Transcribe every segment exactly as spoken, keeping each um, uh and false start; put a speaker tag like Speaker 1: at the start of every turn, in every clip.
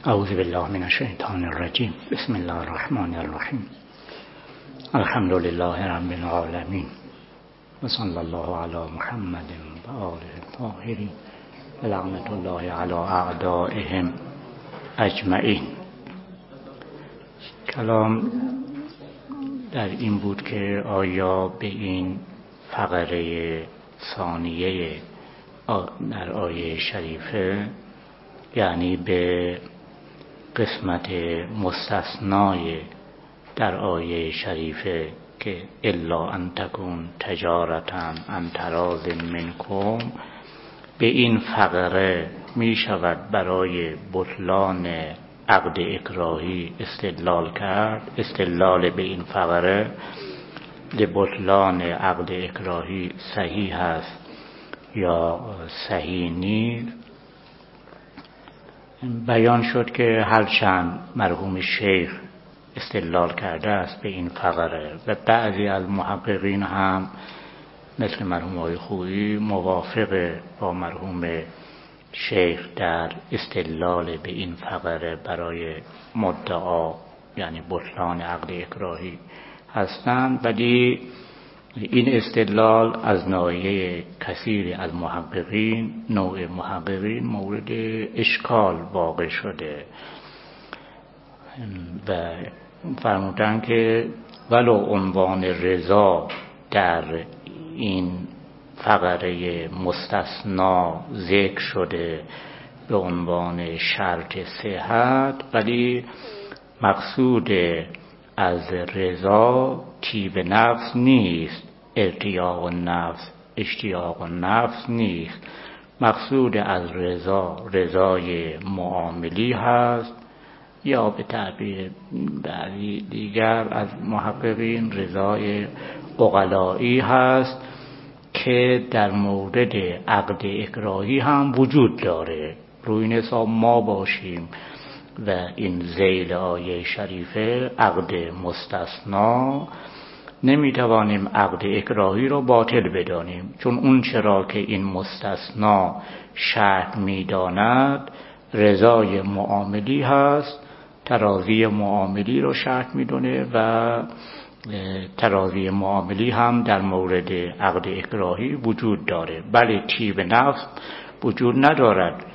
Speaker 1: اعوذ بالله من الشیطان الرجیم. بسم الله الرحمن الرحیم. الحمد لله رب العالمین و صلی الله علی محمد و آله الطاهرین و لعنت الله علی اعدائهم اجمعین. کلام در این بود که آیا به این فقره ثانیه در آیه شریفه، یعنی به قسمت مستثنای در آیه شریفه که الا ان تکون تجارتا عن تراض منکم، به این فقره می شود برای بطلان عقد اکراهی استدلال کرد؟ استدلال به این فقره لبطلان عقد اکراهی صحیح است یا صحیح نیست؟ بیان شد که هرچند مرحوم شیخ استدلال کرده است به این فقره و بعضی از محققین هم مثل مرحوم آقای خویی موافق با مرحوم شیخ در استدلال به این فقره برای مدعا، یعنی بطلان عقد اکراهی هستند، ولی این استدلال از ناحیه کثیر از محققین، نوع محققین مورد اشکال واقع شده و فرمودن که ولو عنوان رضا در این فقره مستثنا ذکر شده به عنوان شرط صحت، ولی مقصود از رضا طیب نفس نیست، ارتیاق النفس، اشتیاق النفس نیست. مقصود از رضا رضای معاملی هست، یا به تعبیر بعضی دیگر از محققین رضای عقلایی هست که در مورد عقد اکراهی هم وجود داره. روی این حساب ما باشیم و این ذیل آیه شریفه عقد مستثنا، نمیتوانیم عقد اکراهی رو باطل بدانیم، چون اون چرا که این مستثنا شرط میداند رضای معاملی هست، تراضی معاملی رو شرط میدونه و تراضی معاملی هم در مورد عقد اکراهی وجود داره. بله طیب نفس وجود ندارد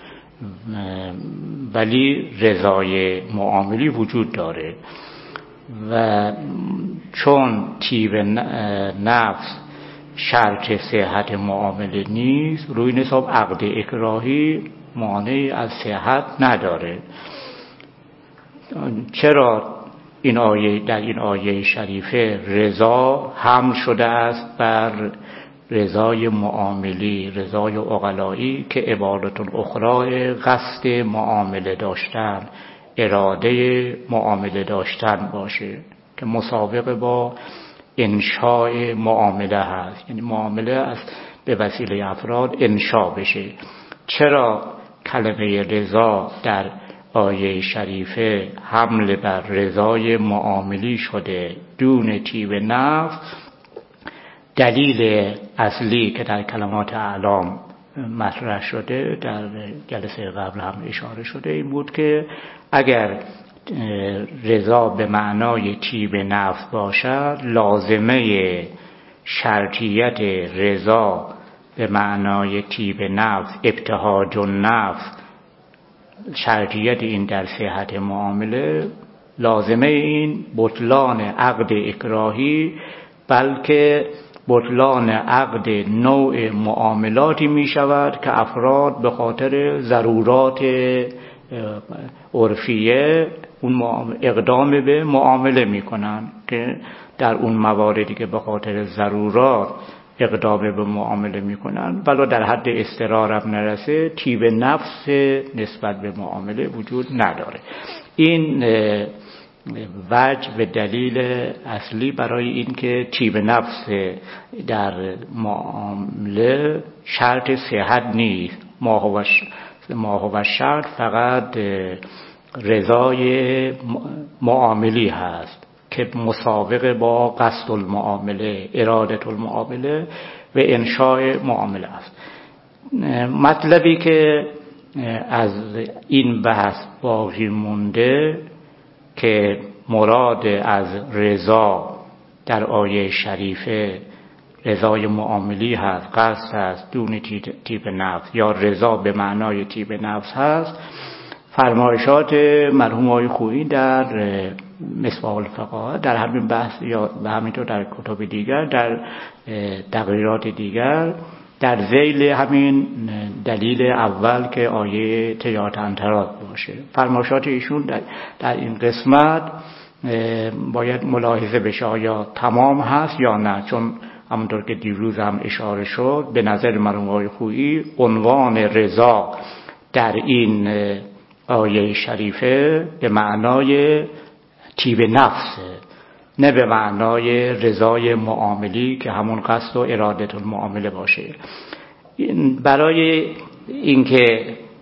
Speaker 1: ولی رضای معاملی وجود داره و چون طیب نفس شرط صحت معامله نیست، روی نساب عقد اکراهی مانعی از صحت نداره. چرا این آیه در این آیه شریفه رضا حمل شده است بر رضای معاملی، رضای عقلایی که عبارت الاخرى قصد معامله داشتن، اراده معامله داشتن باشه که مسابقه با انشاء معامله هست، یعنی معامله از به وسیله افراد انشاء بشه. چرا کلمه رضا در آیه شریفه حمل بر رضای معاملی شده دون طیب نفس؟ دلیل اصلی که در کلمات اعلام مطرح شده، در جلسه قبل هم اشاره شده، این بود که اگر رضا به معنای طیب نفس باشد، لازمه شرطیت رضا به معنای طیب نفس، ابتهاج النفس، شرطیت این در صحت معامله، لازمه این بطلان عقد اکراهی، بلکه بطلان عقد نوع معاملاتی می شود که افراد به خاطر ضرورات عرفیه اون اقدام به معامله می کنند که در اون مواردی که به خاطر ضرورات اقدام به معامله می کنند ولو در حد اضطرار هم نرسه، طیب نفس نسبت به معامله وجود نداره. این وجه و دلیل اصلی برای این که طیب نفس در معامله شرط صحت نیست. ما هو شرط فقط رضای معاملی هست که مسابقه با قصد المعامله، ارادت المعامله و انشاء معامله است. مطلبی که از این بحث باقی مونده که مراد از رضا در آیه شریفه رضای معاملی هست، قصد هست، دون طیب نفس، یا رضا به معنای طیب نفس هست. فرمایشات مرحوم آقای خویی در مصباح الفقاهه در همین بحث یا به همینطور در کتاب دیگر، در تقریرات دیگر، در ذیل همین دلیل اول که آیه تجارت انتراز باشه، فرمایشات ایشون در, در این قسمت باید ملاحظه بشه آیا تمام هست یا نه، چون همونطور که دیروز هم اشاره شد به نظر مرحوم آقای خویی عنوان رضا در این آیه شریفه به معنای طیب نفسه، نه به معنای رضای معاملی که همون قصد و ارادت المعامله باشه. برای اینکه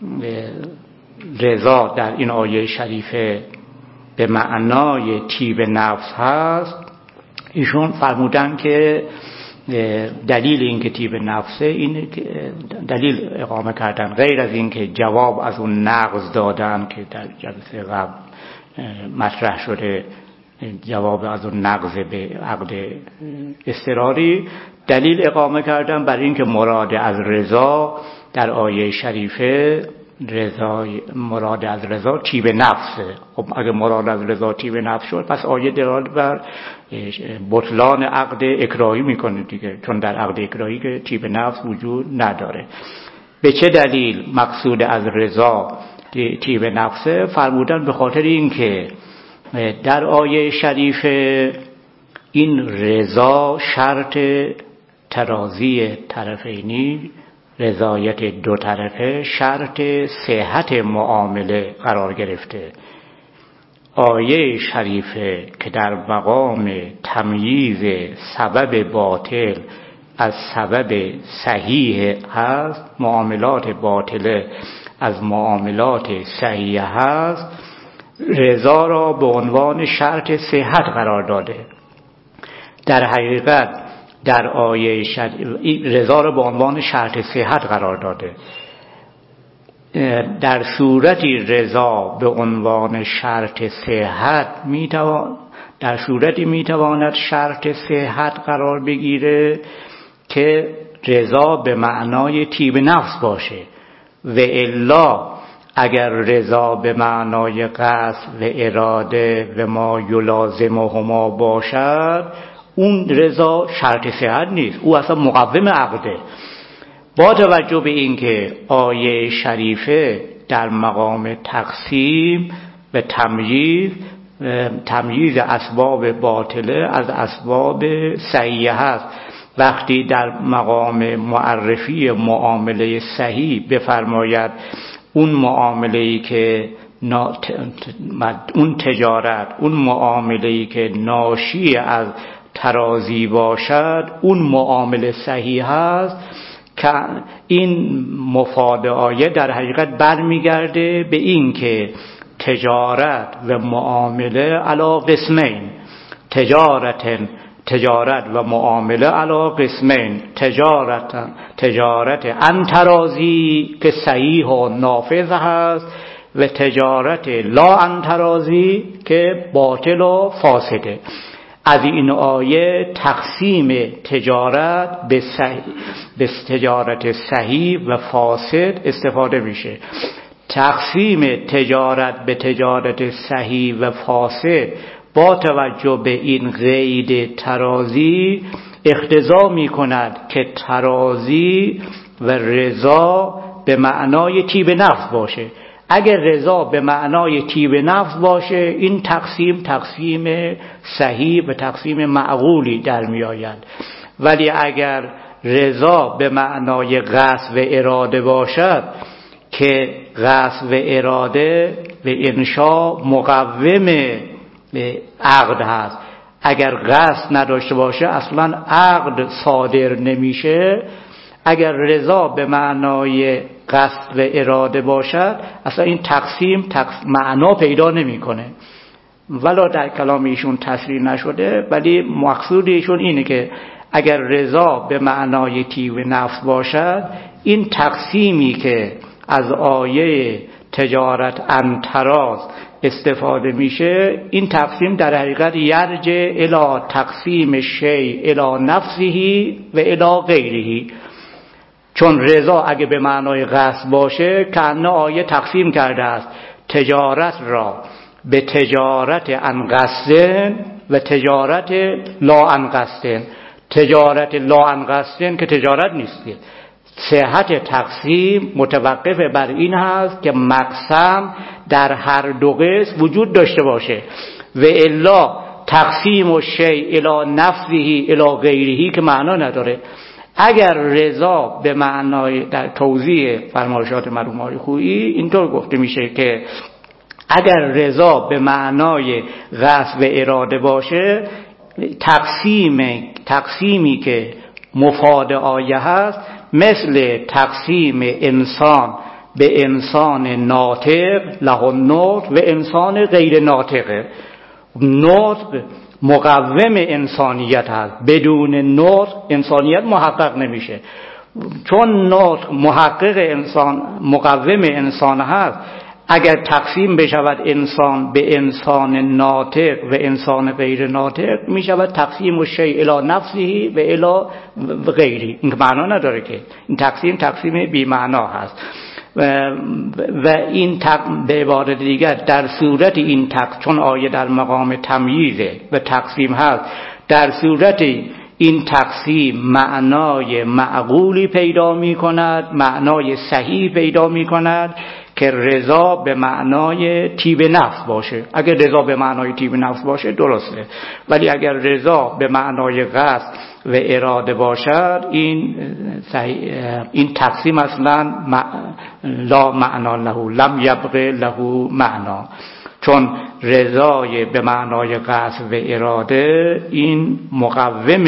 Speaker 1: رضا در این آیه شریفه به معنای طیب نفس هست، ایشون فرمودن که دلیل این که طیب نفسه این دلیل اقامه کردن، غیر از این که جواب از اون نقض دادن که در جلسه قبل مطرح شده، جواب از اون نقض به عقد اضطراری، دلیل اقامه کردن بر این که مراد از رضا در آیه شریفه رضا، مراد از رضا طیب نفسه. خب اگه مراد از رضا طیب نفس شد، پس آیه دلالت بر بطلان عقد اکراهی میکنه دیگه، چون در عقد اکراهی که طیب نفس وجود نداره. به چه دلیل مقصود از رضا طیب نفسه؟ فرمودن به خاطر این که در آیه شریفه این رضا شرط تراضی طرفینی، رضایت دو طرفه، شرط صحت معامله قرار گرفته. آیه شریفه که در مقام تمییز سبب باطل از سبب صحیح هست، معاملات باطله از معاملات صحیح هست، رضا را به عنوان شرط صحت قرار داده. در حقیقت در آیه رضا را به عنوان شرط صحت قرار داده. در صورتی رضا به عنوان شرط صحت میتوان در صورتی میتواند شرط صحت قرار بگیره که رضا به معنای طیب نفس باشه، و الا اگر رضا به معنای قصد و اراده و ما یلازمهما باشد، اون رضا شرط صحت نیست، او اصلا مقوم عقده. با توجه به اینکه آیه شریفه در مقام تقسیم و تمییز تمییز اسباب باطله از اسباب صحیح هست، وقتی در مقام معرفی معامله صحیح بفرماید اون معامله‌ای که نا... اون تجارت، اون معامله‌ای که ناشی از ترازی باشد، اون معامله صحیح هست، که این مفاد آیه در حقیقت برمیگرده به این که تجارت و معامله علی قسمین، تجارت تجارت و معامله علی قسمین، تجارت تجارت عن ترازی که صحیح و نافذ هست، و تجارت لا عن ترازی که باطل و فاسده. از این آیه تقسیم تجارت به, صحیح به تجارت صحیح و فاسد استفاده میشه. تقسیم تجارت به تجارت صحیح و فاسد با توجه به این قید ترازی اقتضا میکند که ترازی و رضا به معنای طیب نفس باشه. اگر رضا به معنای طیب نفس باشه، این تقسیم تقسیم صحیح و تقسیم معقولی در می آید. ولی اگر رضا به معنای قصد و اراده باشد که قصد و اراده و انشا مقوم عقد هست، اگر قصد نداشته باشه اصلا عقد صادر نمیشه. اگر رضا به معنای قصد و اراده باشد، اصلا این تقسیم تقسیم معنا پیدا نمیکنه. ولی در کلام ایشون تصریح نشده، ولی مقصود ایشون اینه که اگر رضا به معنای طیب نفس باشد، این تقسیمی که از آیه تجارت عن تراض استفاده میشه، این تقسیم در حقیقت یرجع الی تقسیم شیء الی نفسه و الی غیره. چون رضا اگه به معنای قصد باشه کأنه آیه تقسیم کرده است تجارت را به تجارت عن قصد و تجارت لا عن قصد. تجارت لا عن قصد که تجارت نیست. صحت تقسیم متوقف بر این هست که مقسم در هر دو قسم وجود داشته باشه و الا تقسیم و شیء الی نفسه الی غیره که معنا نداره. اگر رضا به معنای در توضیح فرمایشات مرحوم آقای خویی اینطور گفته میشه که اگر رضا به معنای قصد و اراده باشه، تقسیم تقسیمی که مفاد آیه هست مثل تقسیم انسان به انسان ناطق له النطق و انسان غیر ناطقه. نطق مقوم انسانیت هست، بدون نطق انسانیت محقق نمیشه. چون نطق محقق انسان مقوم انسان هست، اگر تقسیم بشود انسان به انسان ناطق و انسان غیر ناطق میشود تقسیم الشیء الی نفسه و الی غیره. این معنا نداره که این تقسیم تقسیم بی معنا هست. و, و این به عبارت دیگر در صورت این تق چون آیه در مقام تمییزه و تقسیم هست، در صورت این تقسیم معنای معقولی پیدا می کند، معنای صحیح پیدا می کند که رضا به معنای طیب نفس باشه. اگر رضا به معنای طیب نفس باشه درسته، ولی اگر رضا به معنای قصد و اراده باشد این این تقسیم اصلا لا معنا له، لم یبقى له معنا. چون رضای به معنای قصد و اراده این مقوم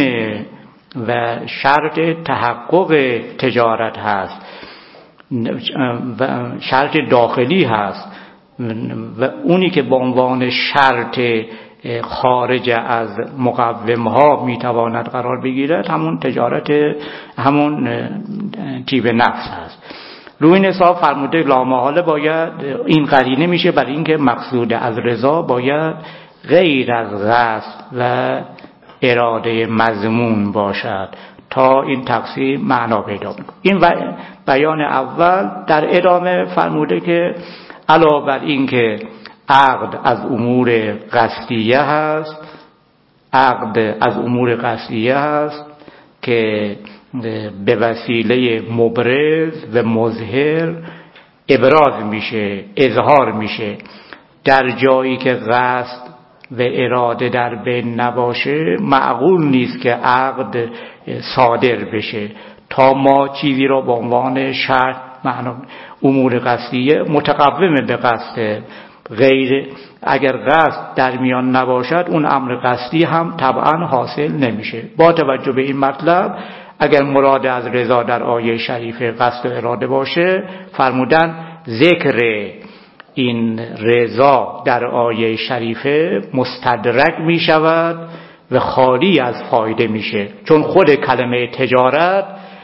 Speaker 1: و شرط تحقق تجارت هست و شرط داخلی هست و اونی که به عنوان شرط خارج از مقوم ها میتواند قرار بگیرد همون تجارت، همون طیب نفس هست. روی این حساب فرموده لامحاله باید این قرینه میشه برای اینکه مقصود از رضا باید غیر از قصد و اراده مضمون باشد تا این تقسیم معنا پیدا کنه. این بیان اول. در ادامه فرموده که علاوه بر این که عقد از امور قصدیه هست، عقد از امور قصدیه هست که به وسیله مبرز و مظهر ابراز میشه، اظهار میشه. در جایی که قصد و اراده در بین نباشه معقول نیست که عقد صادر بشه تا ما چیزی را به عنوان شرط معنا امور قصدیه متقوم به قصد. غیر اگر قصد در میان نباشد اون امر قصدی هم طبعا حاصل نمیشه. با توجه به این مطلب اگر مراد از رضا در آیه شریفه قصد و اراده باشه، فرمودن ذکر این رضا در آیه شریفه مستدرک می شود و خالی از فایده میشه، چون خود کلمه تجارت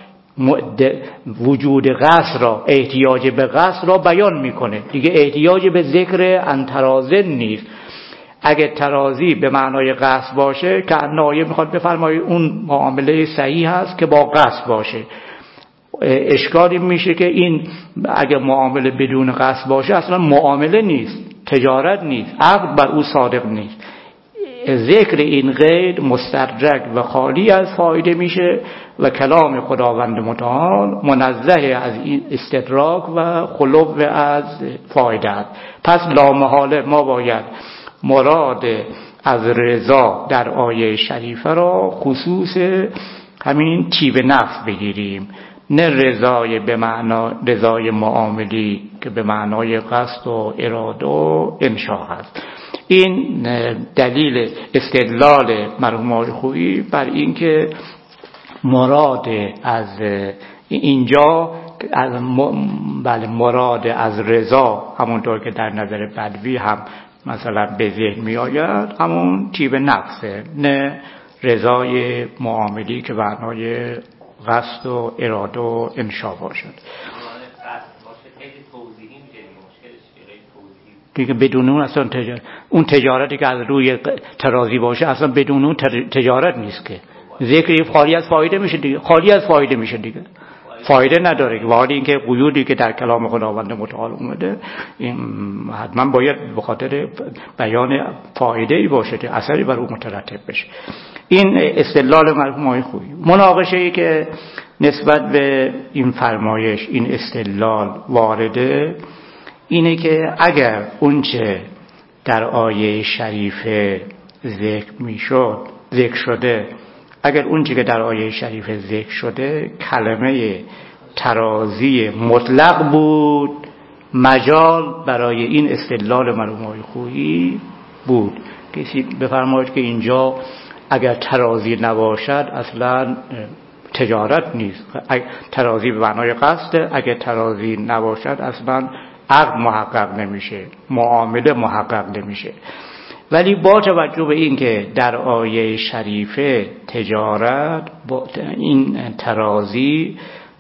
Speaker 1: وجود قصد را، احتیاج به قصد را بیان میکنه دیگه، احتیاج به ذکر انترازن نیست. اگه ترازی به معنای قصد باشه که آیه میخواد بفرمایه اون معامله صحیح هست که با قصد باشه. اشکالی میشه که این اگه معامله بدون قصد باشه اصلا معامله نیست، تجارت نیست، عقد بر او صادق نیست. ذکر این غیر مستدرک و خالی از فایده میشه و کلام خداوند متعال منزه از این استدراک و خلو از فایده است. پس لامحاله ما باید مراد از رضا در آیه شریفه را خصوص همین طیب نفس بگیریم، نه رضای به معنا رضای معاملی که به معنای قصد و اراده و انشاء است. این دلیل استدلال مرحوم آقای خویی بر این که مراد از اینجا از بله مراد از رضا همونطور که در نظر بدوی هم مثلا به ذهن می آید همون طیب نفسه، نه رضای معاملی که معنای قصد و اراده و انشاء باشد. دیگه بدون اون اصلا تجارت، اون تجارتی که از روی ترازی باشه اصلا بدون اون تجارت نیست که. ذکر خالی از فایده میشه دیگه، خالی از فایده میشه دیگه، فایده نداره که وارد این که قیودی که در کلام خداوند متعال اومده این حتما باید به خاطر بیان فایده ای باشه که اثری بر اون مترتب بشه. این استدلال مرحوم آقای خویی. مناقشه ای که نسبت به این فرمایش این استدلال وارده اینه که اگر اونچه در آیه شریفه ذکر میشد ذکر شده اگر اونچه که در آیه شریفه ذکر شده کلمه ترازی مطلق بود، مجال برای این استدلال مرحوم آقای خویی بود. کسی بفرماید که اینجا اگر ترازی نباشد اصلا تجارت نیست، ترازی به معنای قصد، اگر ترازی نباشد اصلا عقد محقق نمیشه، معامله محقق نمیشه. ولی با توجه به این که در آیه شریفه تجارت با این ترازی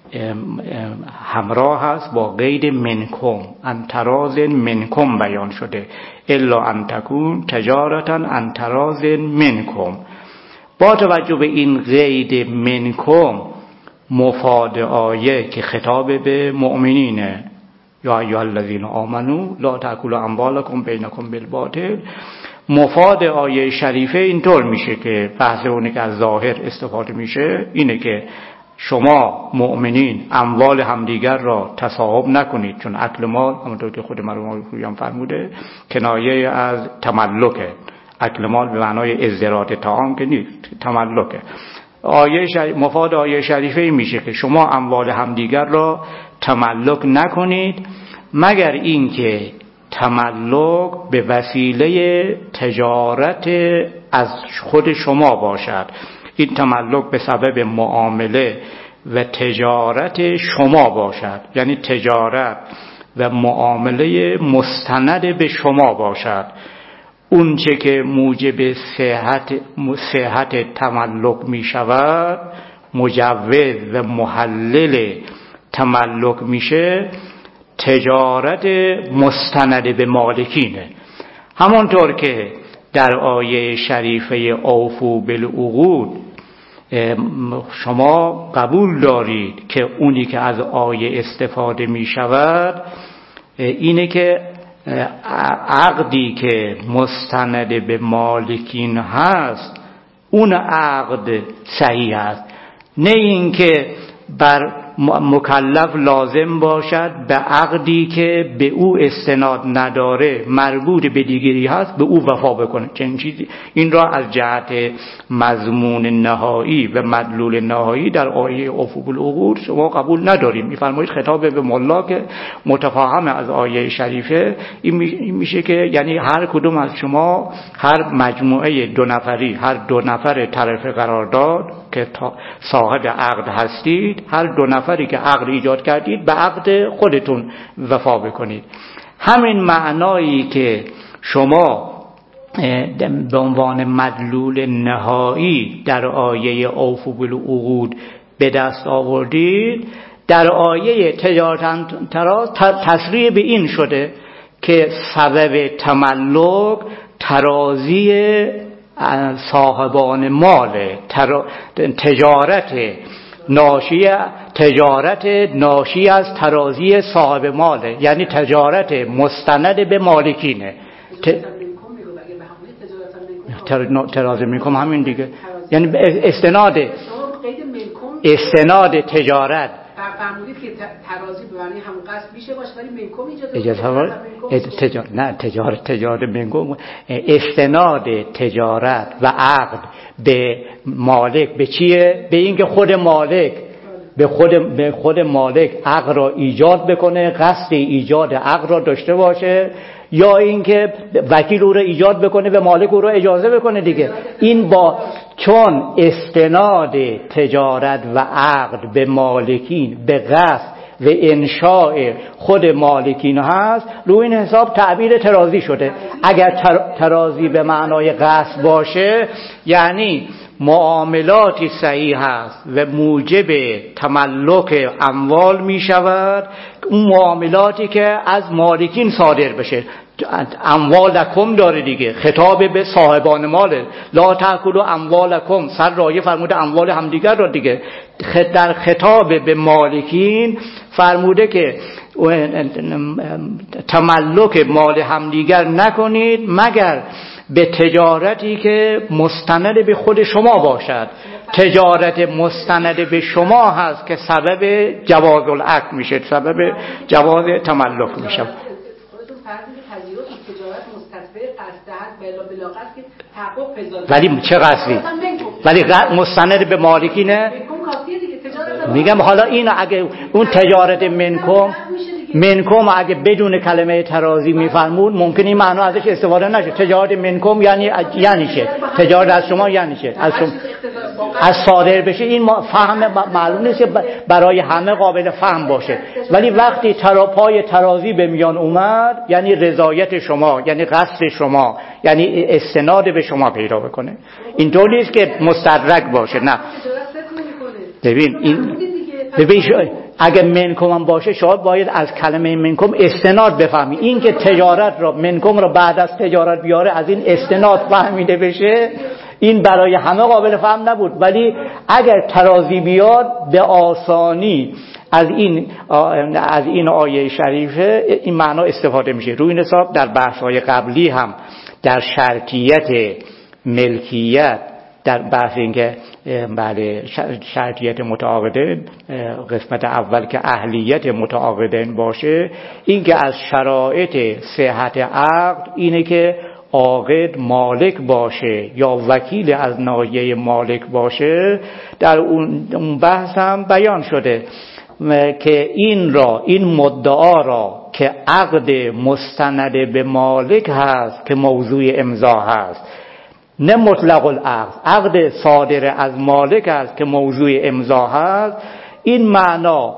Speaker 1: همراه هست با قید منکم، ان تراز منکم بیان شده، الا ان تکون تجارتا ان تراز منکم. با توجه به این قید منکم مفاد آیه که خطاب به مؤمنینه، یا ایها الذین آمنو لا تأکلوا اموالکم بینکم بالباطل، مفاد آیه شریفه اینطور میشه که بحث اونه که از ظاهر استفاده میشه اینه که شما مؤمنین اموال همدیگر را تصاحب نکنید، چون اکل مال همونطور که خود مرحوم خویی هم فرموده کنایه از تملکه. اکل مال به معنای ازدراج طعام که نیست، تملکه. آیه شریف مفاد آیه شریفه این میشه که شما اموال همدیگر را تملک نکنید مگر اینکه تملک به وسیله تجارت از خود شما باشد. این تملک به سبب معامله و تجارت شما باشد، یعنی تجارت و معامله مستند به شما باشد. اون چه که موجب صحت صحت تملک می شود، مجوز و محلل تملک میشه تجارت مستند به مالکینه. همانطور که در آیه شریفه اوفو بالعقود شما قبول دارید که اونی که از آیه استفاده می شود اینه که عقدی که مستند به مالکین هست اون عقد صحیح است، نه اینکه بر مکلف لازم باشد به عقدی که به او استناد نداره مربوط به دیگری هست به او وفا بکنه. چنین چیزی این را از جهت مضمون نهایی و مدلول نهایی در آیه اوفوا بالعقود شما قبول نداریم. میفرمایید خطاب به ملا که متفاهم از آیه شریفه این میشه که یعنی هر کدوم از شما هر مجموعه دو نفری هر دو نفر طرف قرارداد که صاحب عقد هستید، هر دو نفری که عقد ایجاد کردید به عقد خودتون وفا بکنید. همین معنایی که شما به عنوان مدلول نهایی در آیه اوفوا بالعقود به دست آوردید، در آیه تجارت تراز تصریح به این شده که سبب تملک ترازی صاحبان مال، تجارت ناشی تجارت ناشی از ترازی صاحب ماله، یعنی تجارت مستند به مالکینه. ترازی میکنم همین دیگه، یعنی استناد استناد تجارت
Speaker 2: فرمودید که ترازی به معنی همون قصد میشه باشه ولی منکم اجازه
Speaker 1: تجارت نه تجارت تجارت منکم استناد تجارت و عقد به مالک به چیه؟ به اینکه خود مالک به خود به خود مالک عقد را ایجاد بکنه، قصد ایجاد عقد را داشته باشه، یا اینکه وکیل او را ایجاد بکنه و مالک او را اجازه بکنه دیگه. این با چون استناد تجارت و عقد به مالکین به قصد و انشاء خود مالکین هست، رو این حساب تعبیر ترازی شده. اگر ترازی به معنای قصد باشه یعنی معاملاتی صحیح هست و موجب تملک اموال می شود، اون معاملاتی که از مالکین صادر بشه. اموالکم داره دیگه، خطاب به صاحبان ماله، لا تأکلوا اموالکم، سر رایه فرموده اموال همدیگر را دیگه. در خطاب به مالکین فرموده که تملک مال همدیگر نکنید مگر به تجارتی که مستند به خود شما باشد. تجارت مستند به شما هست که سبب جواز العقد میشه، سبب جواز تملک میشه. ولی چه قصدی؟ ولی مستند به مالکینه. میگم حالا این اگه اون تجارت منکم منکم اگه بدون کلمه ترازی میفرمود ممکنه این معنا ازش استفاده نشه. تجارت منکم یعنی یعنی چه؟ تجارت از شما یعنی چه؟ از شما از صادر بشه. این فهم معلوم نیست برای همه قابل فهم باشه، ولی وقتی تراپای ترازی به میان اومد یعنی رضایت شما، یعنی قصد شما، یعنی استناد به شما پیدا بکنه. اینطور نیست که مستدرک باشه. نه ببین این ببین اگه منکم هم باشه شاید باید از کلمه منکم استناد بفهمی. این که تجارت را منکم را بعد از تجارت بیاره از این استناد فهمیده بشه، این برای همه قابل فهم نبود. ولی اگر ترازی بیاد به آسانی از این از این آیه شریفه این معنا استفاده میشه. روی این حساب در بحث‌های قبلی هم در شرطیت ملکیت، در بحث اینکه بله شرطیت متعاقدین قسمت اول که اهلیت متعاقدین باشه، این که از شرایط صحت عقد اینه که عاقد مالک باشه یا وکیل از ناحیه مالک باشه. در اون بحث هم بیان شده که این را این مدعا را که عقد مستند به مالک هست که موضوع امضا هست، نه مطلق العقد، عقد صادر از مالک است که موضوع امضا هست، این معنا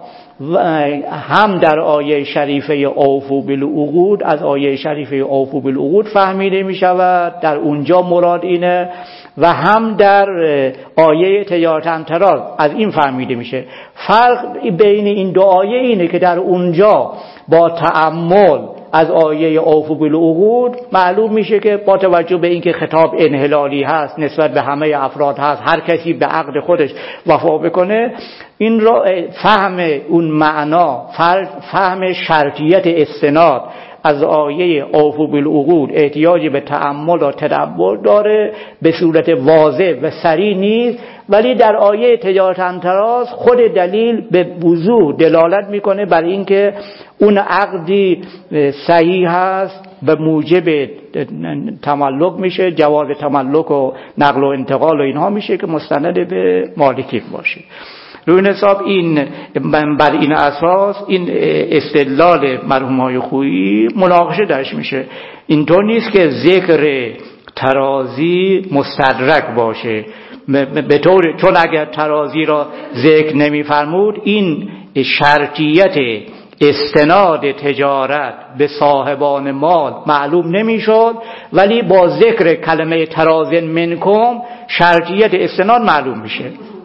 Speaker 1: هم در آیه شریفه اوفوا بالعقود از آیه شریفه اوفوا بالعقود فهمیده می شود، در اونجا مراد اینه، و هم در آیه تجارت امتراض از این فهمیده میشه. فرق بین این دو آیه اینه که در اونجا با تأمل از آیه اوفوا بالعقود معلوم میشه که با توجه به اینکه خطاب انحلالی هست، نسبت به همه افراد هست، هر کسی به عقد خودش وفا بکنه، این را فهم اون معنا، فهم شرطیت استناد از آیه اوفوا بالعقود احتیاجی به تأمل و تدبر داره، به صورت واضح و صریح نیست. ولی در آیه تجارت امتراض خود دلیل به وضوح دلالت میکنه بر اینکه اون عقدی صحیح هست و موجب تملک میشه، جواز تملک و نقل و انتقال و اینها میشه که مستند به مالکیت باشه. روی این حساب این بر این اساس این استدلال مرحومای خویی مناقشه درش میشه. اینطور نیست که ذکر ترازی مستدرک باشه، به طور چون اگر ترازی را ذکر نمی‌فرمود این شرطیت استناد تجارت به صاحبان مال معلوم نمی‌شد، ولی با ذکر کلمه ترازن منکم شرطیت استناد معلوم میشه.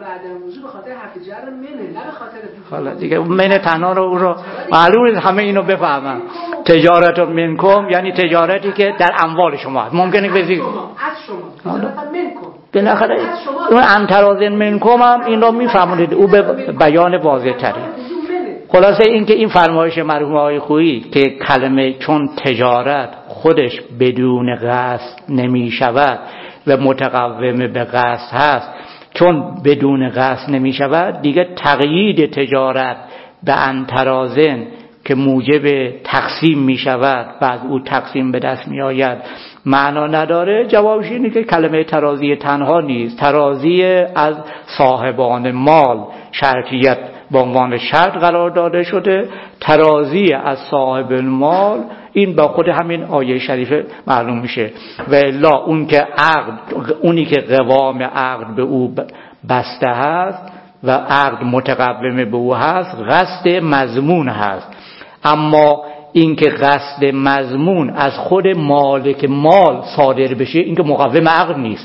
Speaker 1: حالا دیگه من تنها رو رو معلومه همه اینو بفهمن. تجارت منکم یعنی تجارتی که در اموال شما هست. ممکنه بزی از شما تجارت منکم بالاخره اون انترازن منکم هم این رو میفهمونید، او به بیان واضح تری. خلاصه این که این فرمایش مرحوم آقای خویی که کلمه چون تجارت خودش بدون قصد نمی شود و متقوم به قصد هست، چون بدون قصد نمی شود دیگه تقیید تجارت به انترازن که موجب تقسیم می شود و از او تقسیم به دست می آید معنا نداره. جوابش اینه که کلمه ترازی تنها نیست، ترازی از صاحبان مال شرطیت به عنوان شرط قرار داده شده، ترازی از صاحب المال این با خود همین آیه شریفه معلوم میشه. و الا اون که عقد، اونی که قوام عقد به او بسته هست و عقد متقوم به او هست قصد مضمون هست، اما این که قصد مضمون از خود مالک مال صادر بشه این که مقوم عقد نیست،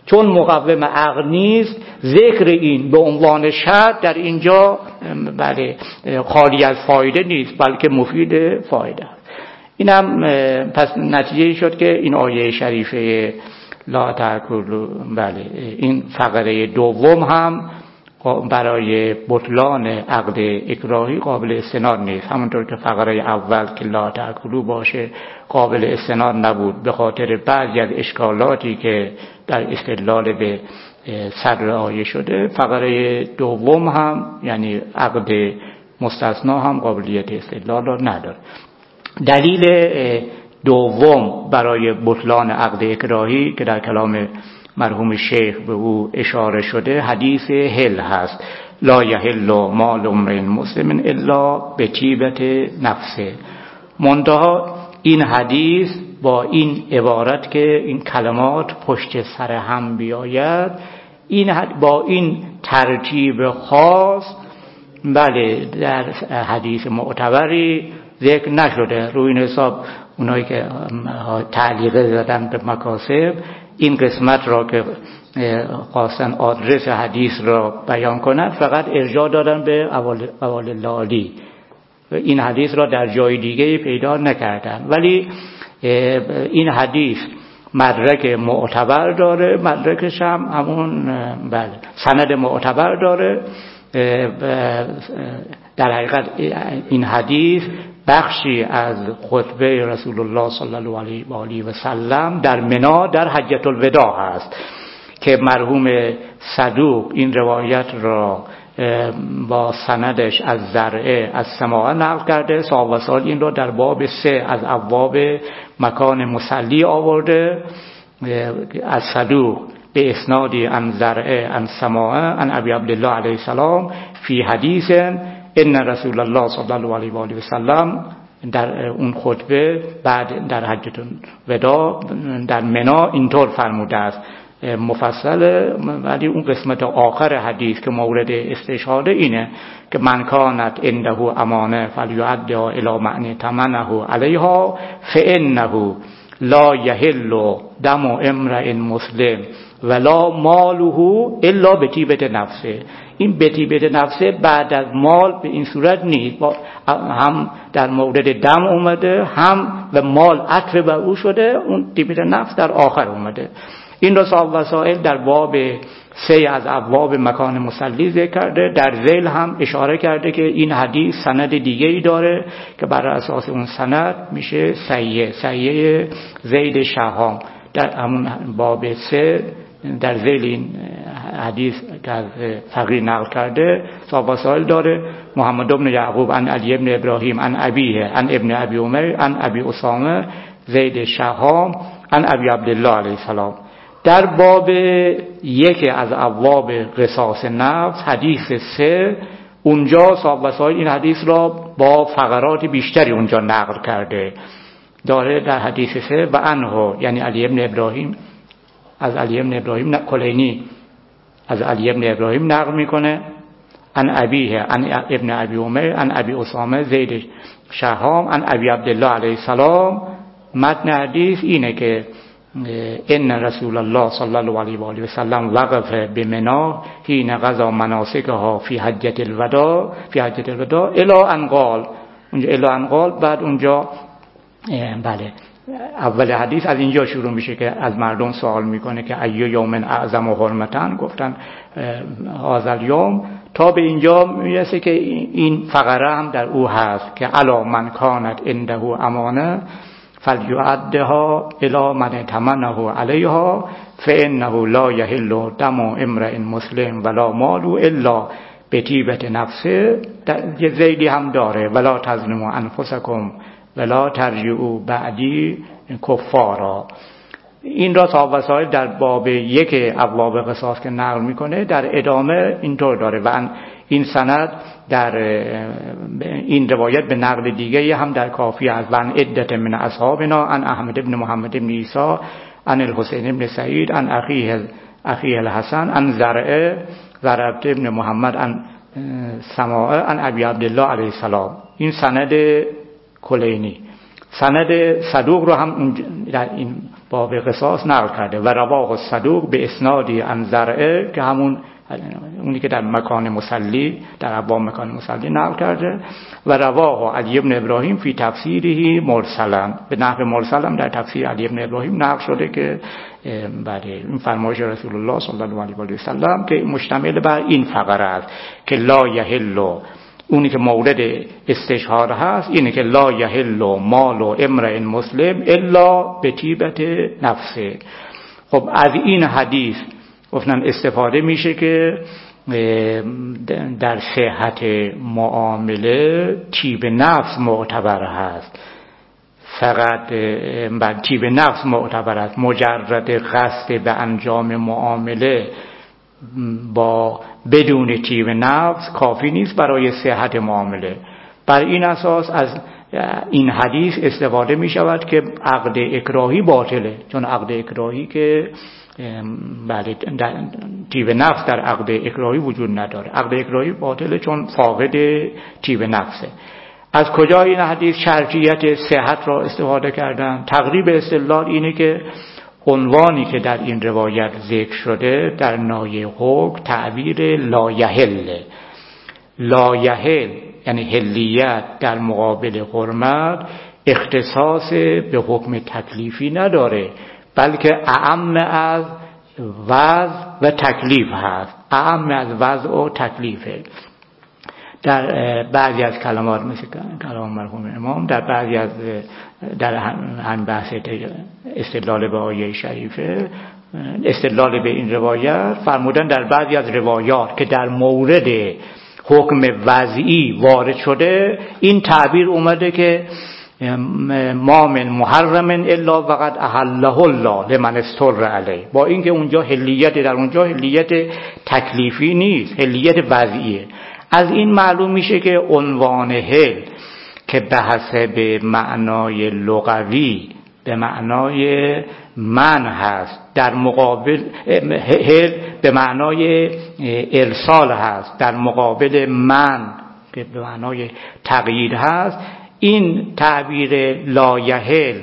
Speaker 1: چون مقوم عقل نیست ذکر این به عنوان شرط در اینجا بله خالی از فایده نیست بلکه مفید فایده است. این هم پس نتیجه شد که این آیه شریفه لا تأکلوا بله این فقره دوم هم برای بطلان عقد اکراهی قابل استناد نیست، همونطور که فقره اول که لا تأکلوا باشه قابل استناد نبود به خاطر بعضی از اشکالاتی که در استدلال به صدر آیه شده. فقره دوم هم یعنی عقد مستثنا هم قابلیت استدلال را نداره. دلیل دوم برای بطلان عقد اکراهی که در کلام مرحوم شیخ به او اشاره شده حدیث هل هست، لا یحل مال امرئ مسلم الا بطیبة نفسه. منتها این حدیث با این عبارت که این کلمات پشت سر هم بیاید، این با این ترتیب خاص بله در حدیث معتبری ذکر نشده. روی این حساب اونایی که تعلیق زدن به مکاسب این قسمت را که خواستن آدرس حدیث را بیان کنند فقط ارجاع دادن به اول لالی، این حدیث را در جای دیگه پیدا نکردن. ولی این حدیث مدرک معتبر داره، مدرکش هم همون بله سند معتبر داره. در حقیقت این حدیث بخشی از خطبه رسول الله صلی الله علیه و آله و سلم در منی در حجة الوداع است که مرحوم صدوق این روایت را با سندش از زرعه از سماعه نقل کرده. صاحب وسائل این را در باب سه از ابواب مکان مصلی آورده از صدوق به اسنادی عن زرعه عن سماعه عن ابی عبدالله علیه السلام فی حدیث ان رسول الله صلی الله علیه و آله و سلم در اون خطبه بعد در حجة الوداع در منی اینطور فرموده است مفصل. ولی اون قسمت آخر حدیث که مورد استشهاد اینه که من کانت عنده امانه فلیؤدها الی معنی تمنه علیها فانه لا یحل دم امرئ مسلم ولا ماله الا بطیبة نفسه. این بطیبة نفسه بعد از مال به این صورت نیست، هم در مورد دم اومده هم به مال عطف بر او شده، اون طیبة نفس در آخر اومده. این را صاحب وسائل در باب سه از ابواب مکان مصلی ذکر کرده. در ذیل هم اشاره کرده که این حدیث سند دیگه ای داره که بر اساس اون سند میشه صحیح صحیح زید شهام. در همون باب سه در ذیل این حدیث که از فقیه نقل کرده صاحب وسائل داره محمد بن یعقوب عن علی بن ابراهیم عن ابیه عن ابن ابی عمر عن ابی اسامه زید شهام عن ابی عبدالله علیه السلام. در باب یک از ابواب قصاص نفس حدیث سه اونجا صاحب وسائل این حدیث را با فقرات بیشتری اونجا نقل کرده داره. در حدیث سه و عنه یعنی علی ابن ابراهیم از علی ابن ابراهیم کلینی از علی ابن ابراهیم نقل میکنه عن ابیه عن ابن ابی عمر عن ابی اسامه زید شهام عن ابی عبدالله علیه السلام. متن حدیث اینه که ان رسول الله صلی الله علیه و آله و سلم وقف بمنی حین قضا مناسکها فی حجة الوداع فی حجة الوداع الی ان قال. اونجا الی ان قال بعد اونجا بله اول حدیث از اینجا شروع میشه که از مردم سوال میکنه که ایو یوم اعظم و حرمتن، گفتن هذا الیوم، تا به اینجا میرسه که این فقره هم در او هست که الا من کانت عنده امانه فلیؤدها الی من تمنه علیها فانه لا یحل دم امرئ مسلم ولا ماله الا بطیبة نفسه. یه زیدی هم داره ولا تظلموا انفسکم ولا ترجعوا بعدی کفارا. این را صاحب وسائل در باب یک ابواب قصاص که نقل میکنه در ادامه اینطور داره و این سند در این روایت به نقل دیگه هم در کافی است. وان عدت من اصحابنا عن احمد بن محمد بن عیسی عن الحسین بن سعید عن اخیه اخیه الحسن عن زرعه زرعه بن محمد عن سماعه عن ابی عبدالله علیه السلام. این سند کلینی. سند صدوق رو هم در این باب قصاص نقل کرده و رواه صدوق به اسنادی عن زرعه که همون اونی که در مکان مصلی در ابواب مکان مصلی نقل کرده و رواه علی بن ابراهیم فی تفسیره مرسلا به نحو مرسل هم در تفسیر علی بن ابراهیم نقل شده که بله این فرمایش رسول الله صلی الله علیه و سلم که مشتمل بر این فقره است که لا یحل، اونی که مورد استشهار هست اینه که لا یحل مال و امرئ مسلم الا به طیبت نفسه. خب از این حدیث گفتن استفاده میشه که در صحت معامله طیب نفس معتبر هست، فقط بر طیب نفس معتبر است، مجرد قصد به انجام معامله با بدون طیب نفس کافی نیست برای صحت معامله. بر این اساس از این حدیث استفاده می شود که عقد اکراهی باطله، چون عقد اکراهی که بله طیب نفس در عقد اکراهی وجود نداره، عقد اکراهی باطله چون فاقد طیب نفسه. از کجا این حدیث شرطیت صحت را استفاده کردن؟ تقریب استدلال اینه که عنوانی که در این روایت ذکر شده در نایه حکم تعبیر لا یحل، لا یحل یعنی حلیت در مقابل حرمت اختصاص به حکم تکلیفی نداره، بلکه اعم از وضع و تکلیف هست، اعم از وضع و تکلیفه. در بعضی از کلمات مثل کلام مرحوم امام، در بعضی از در هم بحث استدلال به آیه شریفه استدلال به این روایت فرمودن در بعضی از روایات که در مورد حکم وضعی وارد شده این تعبیر اومده که ما من محرم الا وقد احله الله لمن استر علیه، با اینکه اونجا حلیت در اونجا حلیت تکلیفی نیست، حلیت وضعیه. از این معلوم میشه که عنوان حل که به حسب معنای لغوی به معنای من هست، در مقابل حل به معنای ارسال هست، در مقابل من که به معنای تقیید هست، این تعبیر لا یحل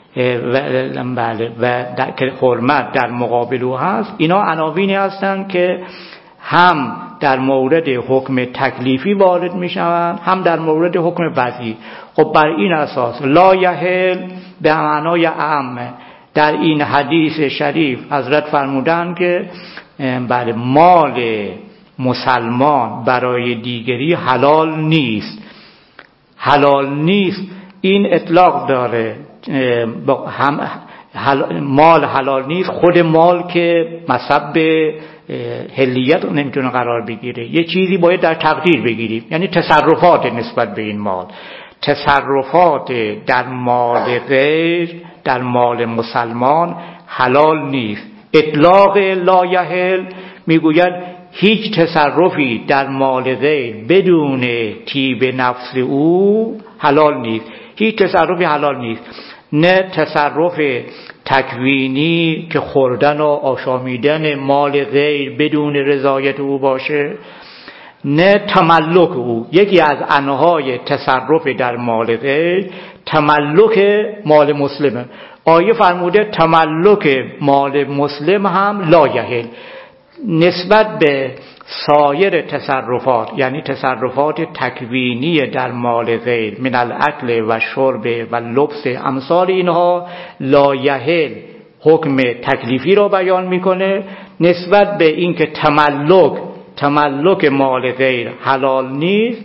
Speaker 1: و که حرمت در مقابل او هست، اینا عناوینی هستند که هم در مورد حکم تکلیفی وارد می شوند هم در مورد حکم وضعی. خب بر این اساس لا یحل به معنای عام در این حدیث شریف حضرت فرمودن که بر مال مسلمان برای دیگری حلال نیست، حلال نیست این اطلاق داره، هم مال حلال نیست، خود مال که مصب حلیت رو نمیتونه قرار بگیره، یه چیزی باید در تقدیر بگیریم، یعنی تصرفات نسبت به این مال، تصرفات در مال غیر در مال مسلمان حلال نیست. اطلاق لا یحل میگوید هیچ تصرفی در مال غیر بدون طیب نفس او حلال نیست، هیچ تصرفی حلال نیست، نه تصرف تکوینی که خوردن و آشامیدن مال غیر بدون رضایت او باشه، نه تملک او. یکی از انواع تصرف در مال غیر تملک مال مسلمه. آیه فرموده تملک مال مسلم هم لا یحل. نسبت به سایر تصرفات یعنی تصرفات تکوینی در مال غیر من الاکل و شرب و لبس امثال اینها لا یحل حکم تکلیفی را بیان میکنه. نسبت به اینکه تملک تملک مال غیر حلال نیست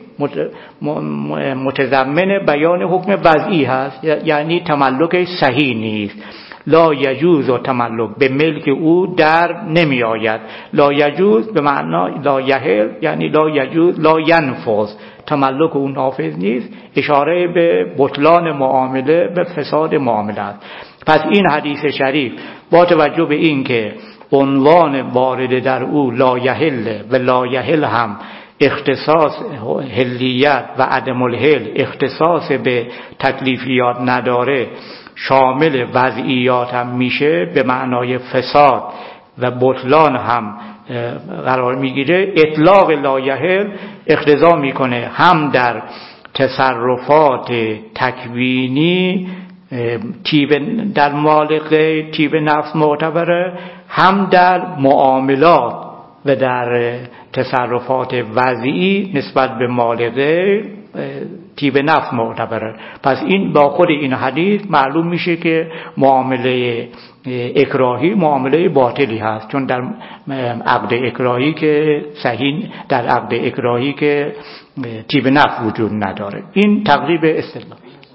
Speaker 1: متضمن بیان حکم وضعی هست، یعنی تملک صحیح نیست. لا یجوز و تملک به ملک او در نمی آید. لا یجوز به معنی لا یحل یعنی لا یجوز لا ینفذ، تملک او نافذ نیست، اشاره به بطلان معامله به فساد معامله است. پس این حدیث شریف با توجه به این که عنوان وارد در او لا یحل و لا یحل هم اختصاص حلیت و عدم الحل اختصاص به تکلیفیات نداره، شامل وضعیات هم میشه، به معنای فساد و بطلان هم قرار میگیره. اطلاق لا یحل اقتضا میکنه هم در تصرفات تکوینی طیب در مال غیر طیب نفس معتبره، هم در معاملات و در تصرفات وضعی نسبت به مال غیر طیب نفس معتبره. پس این با خود این حدیث معلوم میشه که معامله اکراهی معامله باطلی هست، چون در عقد اکراهی که صحیح در عقد اکراهی که طیب نفس وجود نداره. این تقریب اصطلاح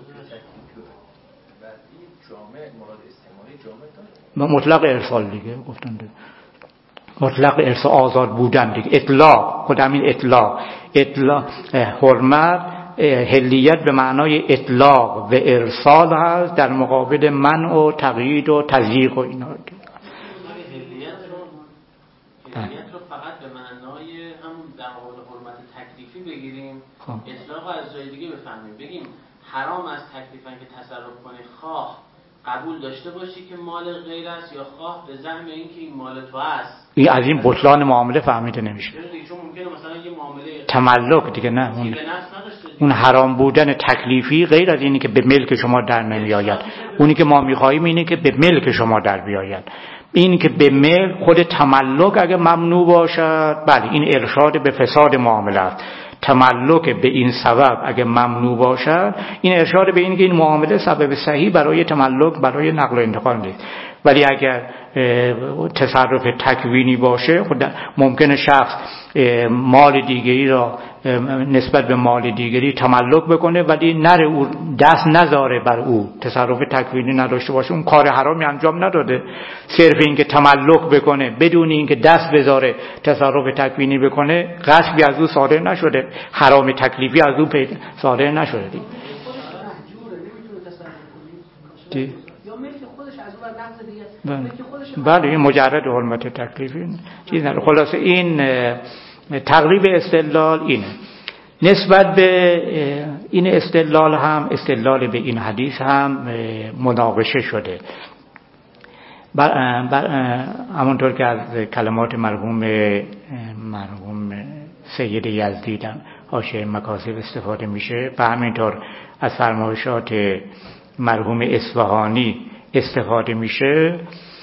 Speaker 1: مطلق ارسال دیگه گفتن دیگه. مطلق ارسال آزاد بودن دیگه، اطلاق، خود همین اطلاق اطلاق حرمت حلیت به معنای اطلاق و ارسال هست در مقابل منع و تقیید و تضییق و اینا.
Speaker 3: حلیت رو حلیت رو فقط به معنای هم در مقابل حرمت تکلیفی بگیریم، اطلاق از جای دیگه بفهمیم، بگیم حرام از تکلیفن که تصرف کنی، خواه قبول داشته باشی که مال غیر است یا خواه به زعم اینکه این مال تو است.
Speaker 1: این از این بطلان معامله فهمیده نمیشه،
Speaker 3: چون ممکنه مثلا یه معامله
Speaker 1: تملک دیگه نه، اون اون حرام بودن تکلیفی غیر از اینی که به ملک شما در نمیآید. اونی که ما میخواهیم اینه که به ملک شما در بیاید. این که به ملک خود تملک اگه ممنوع باشد، بله این ارشاد به فساد معامله است. تملک به این سبب اگه ممنوع باشد، این ارشاد به این که این معامله سبب صحیح برای تملک برای نقل و انتقال نیست. ولی اگر تصرف تکوینی باشه، خود ممکنه شخص مال دیگری را نسبت به مال دیگری تملک بکنه ولی نره او دست نذاره بر او، تصرف تکوینی نداشته باشه، اون کار حرامی انجام نداده، صرف این که تملک بکنه بدون این که دست بذاره تصرف تکوینی بکنه، غصبی از او صادر نشده، حرام تکلیفی از او صادر نشده دیگه. دی بله این مجرد حرمت تکلیفی چیز نه. خلاصه این تقریب استدلال اینه. نسبت به این استدلال هم استدلال به این حدیث هم مناقشه شده. بر بر همونطور که از کلمات مرحوم مرحوم سید یزدی در حاشیه مکاسب استفاده میشه و همینطور از فرمایشات مرحوم اصفهانی استفاده میشه.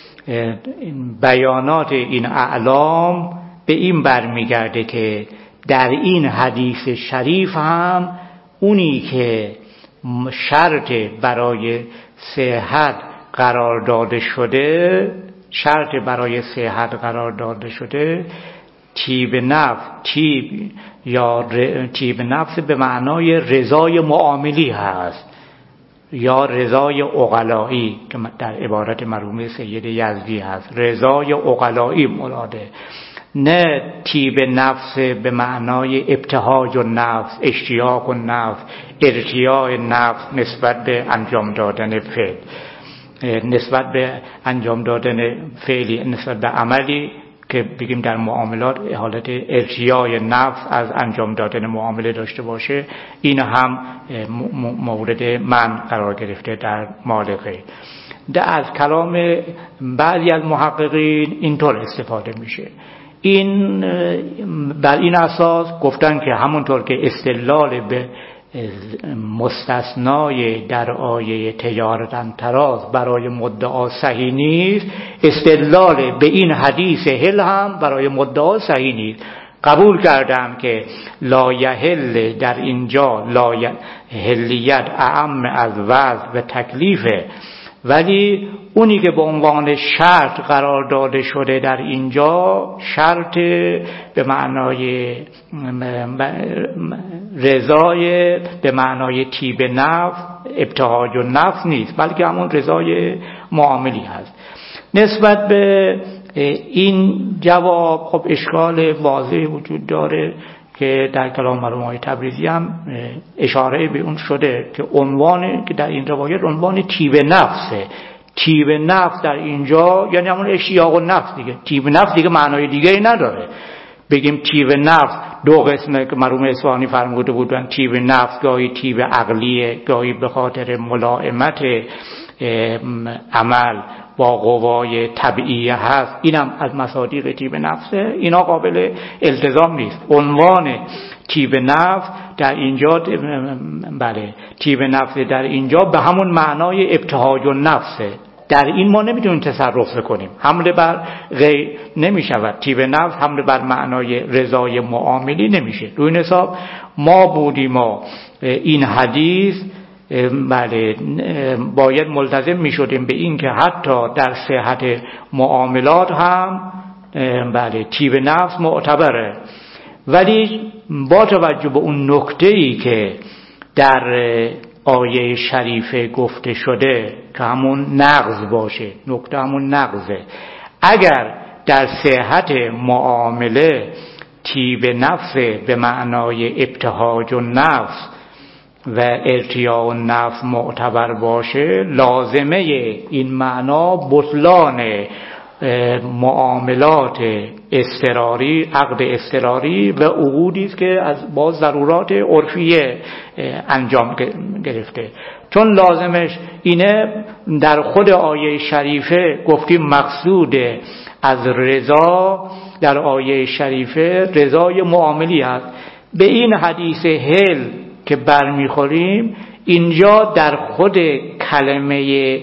Speaker 1: بیانات این اعلام به این برمیگرده که در این حدیث شریف هم اونی که شرط برای صحت قرار داده شده شرط برای صحت قرار داده شده طیب نفس، طیب یا طیب نفس به معنای رضای معاملی هست یا رضای عقلایی که در عبارت مرحوم سید یزدی هست، رضای عقلایی مراده، نه طیب نفس به معنای ابتهاج النفس، اشتیاق النفس، ارتیاع نفس نسبت به انجام دادن فعل، نسبت به انجام دادن فعلی، نسبت به عملی که بگیم در معاملات حالت ارتیاع نفس از انجام دادن معامله داشته باشه، این هم مورد من قرار گرفته در مال غیر. از کلام بعضی از محققین اینطور استفاده میشه. این بر این اساس گفتن که همونطور که استدلال به مستثنای در آیه تجارتاً تراز برای مدعا صحیح نیست، استدلال به این حدیث هل هم برای مدعا صحیح نیست. قبول کردم که لا یحل در اینجا لا حلیت اعم از وضع و تکلیفه، ولی اونی که به عنوان شرط قرار داده شده در اینجا شرط به معنای رضای به معنای طیب نفس، ابتهاج النفس نیست، بلکه همون رضای معاملی هست. نسبت به این جواب خب اشکال واضحی وجود داره که در کلام مرحوم تبریزی هم اشاره به اون شده که عنوان که در این روایت عنوان طیب نفسه. طیب نفس در اینجا یعنی همون اشتیاق النفس دیگه. طیب نفس دیگه معنای دیگری نداره. بگیم طیب نفس دو قسمه که مرحوم اصفهانی فرموده بودن، طیب نفس گاهی طیب عقلیه، گاهی به خاطر ملائمت عمل با قوای طبیعیه هست، اینم از مصادیق طیب نفسه. اینا قابل التزام نیست. عنوان طیب نفس در اینجا بله طیب نفس در اینجا به همون معنای ابتهاج النفسه. در این ما نمیتونیم تصرف کنیم، حمله بر غیر نمیشود. طیب نفس حمله بر معنای رضای معاملی نمیشه. روی این حساب ما بودیم ما این حدیث بله باید ملتزم میشدیم به این که حتی در صحت معاملات هم بله طیب نفس معتبره، ولی با توجه به اون نکته‌ای که در آیه شریفه گفته شده که همون نقض باشه، نکته همون نقضه. اگر در صحت معامله طیب نفس به معنای ابتهاج النفس و ارتیاع النفس معتبر باشه، لازمه این معنا بطلان معاملات اضطراری، عقد اضطراری و عقودی است که از با ضرورات عرفیه انجام گرفته. چون لازمش اینه در خود آیه شریفه گفتیم مقصود از رضا در آیه شریفه رضای معاملی است. به این حدیث هل که برمیخوریم اینجا در خود کلمه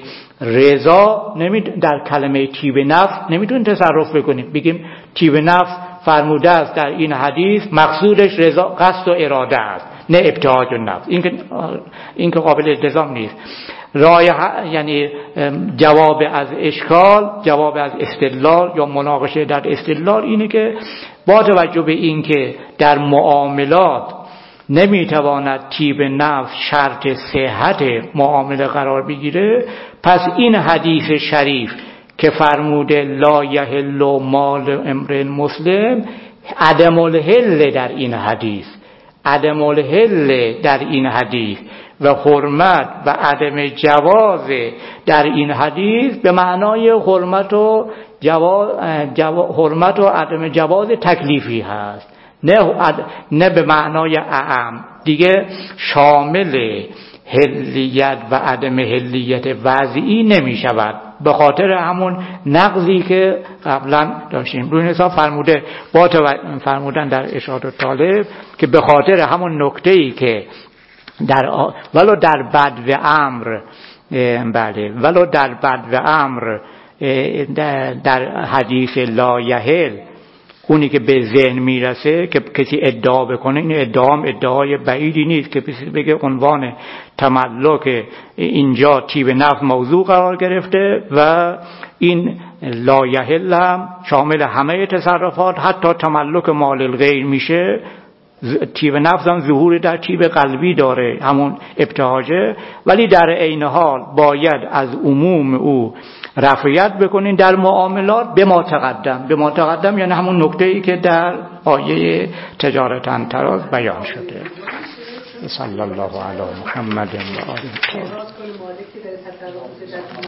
Speaker 1: رضا نمی در کلمه طیب نفس نمیتونیم تصرف بکنیم، بگیم طیب نفس فرموده است در این حدیث مقصودش رضا قصد و اراده است نه ابتهاج النفس. این که این که قابل التزام نیست. رایه یعنی جواب از اشکال، جواب از استدلال یا مناقشه در استدلال اینه که با توجه به این که در معاملات نمیتواند طیب نفس شرط صحت معامله قرار بگیره، پس این حدیث شریف که فرموده لا یحل مال امرئ مسلم، عدم الحل در این حدیث عدم الحل در این حدیث و حرمت و عدم جواز در این حدیث به معنای حرمت و جواز جوا حرمت و عدم جواز تکلیفی هست، نه نه به معنای اعم دیگه شامل حلیت و عدم حلیت وضعی نمی شود، به خاطر همون نقضی که قبلا داشتیم. روی حساب فرموده با فرمودن در ارشاد طالب که به خاطر همون نکته‌ای که در آ... ولو در بد و امر بله ولو در بد و امر در, در حدیث لا یحل اونی که به ذهن میرسه که کسی ادعا بکنه، این ادعام ادعای بعیدی نیست که کسی بگه عنوان تملک اینجا طیب نفس موضوع قرار گرفته و این لا یحل هم شامل همه تصرفات حتی تملک مال الغیر میشه. طیب نفس هم ظهور در طیب قلبی داره، همون ابتهاجه، ولی در عین حال باید از عموم او رفعیت بکنین در معاملات به ما تقدم. به ما تقدم یعنی همون نکته‌ای که در آیه تجارتاً تراز بیان شده. صلی الله علی محمد و آله.